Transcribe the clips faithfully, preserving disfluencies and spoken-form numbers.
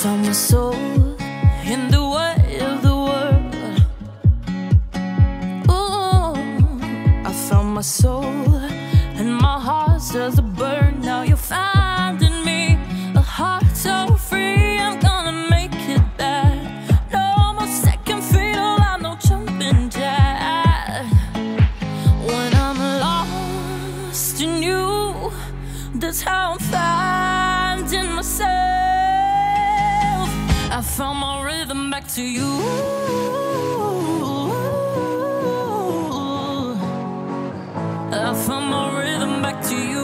found my soul in the way of the world. Ooh, I found my soul, and my heart stirs a burn. Now you're finding me, a heart so free. I'm gonna make it back. No more second fiddle, I'm no jumping jack. When I'm lost in you, that's how I'm finding myself. I found my rhythm back to you. I found my rhythm back to you.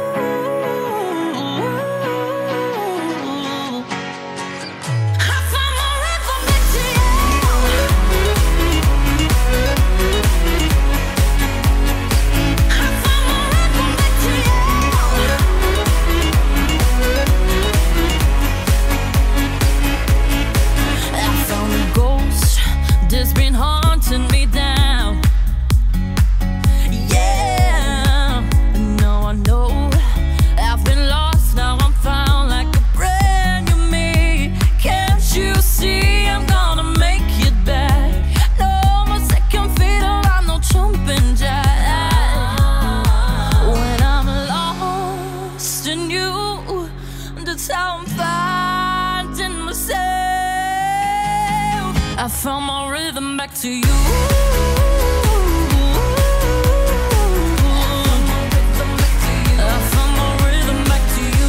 I found my rhythm back to you. I found my rhythm back to you. I found a ghost that's been haunting me down. Yeah, now I know I've been lost, now I'm found like a brand new me. Can't you see I'm gonna make it back? No more second fiddle, I'm no jumping jack. When I'm lost in you, that's how I'm finding myself. I found my rhythm back to you. I found my rhythm back to you.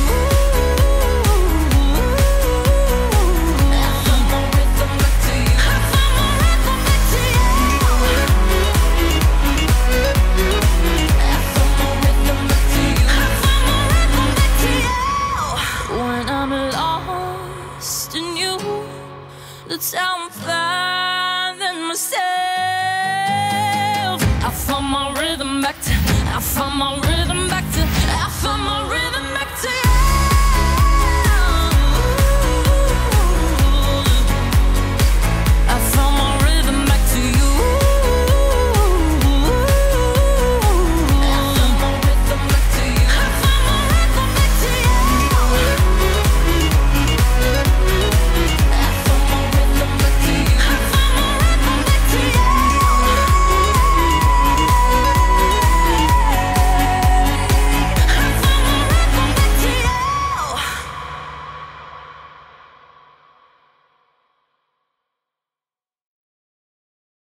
I found my rhythm back to you. I found my rhythm back to you. I found my rhythm back to you. I found my rhythm back to you. When I'm lost in you, that's how I'm finding myself. I found my rhythm back to, I found my rhythm back to, I found my rhythm.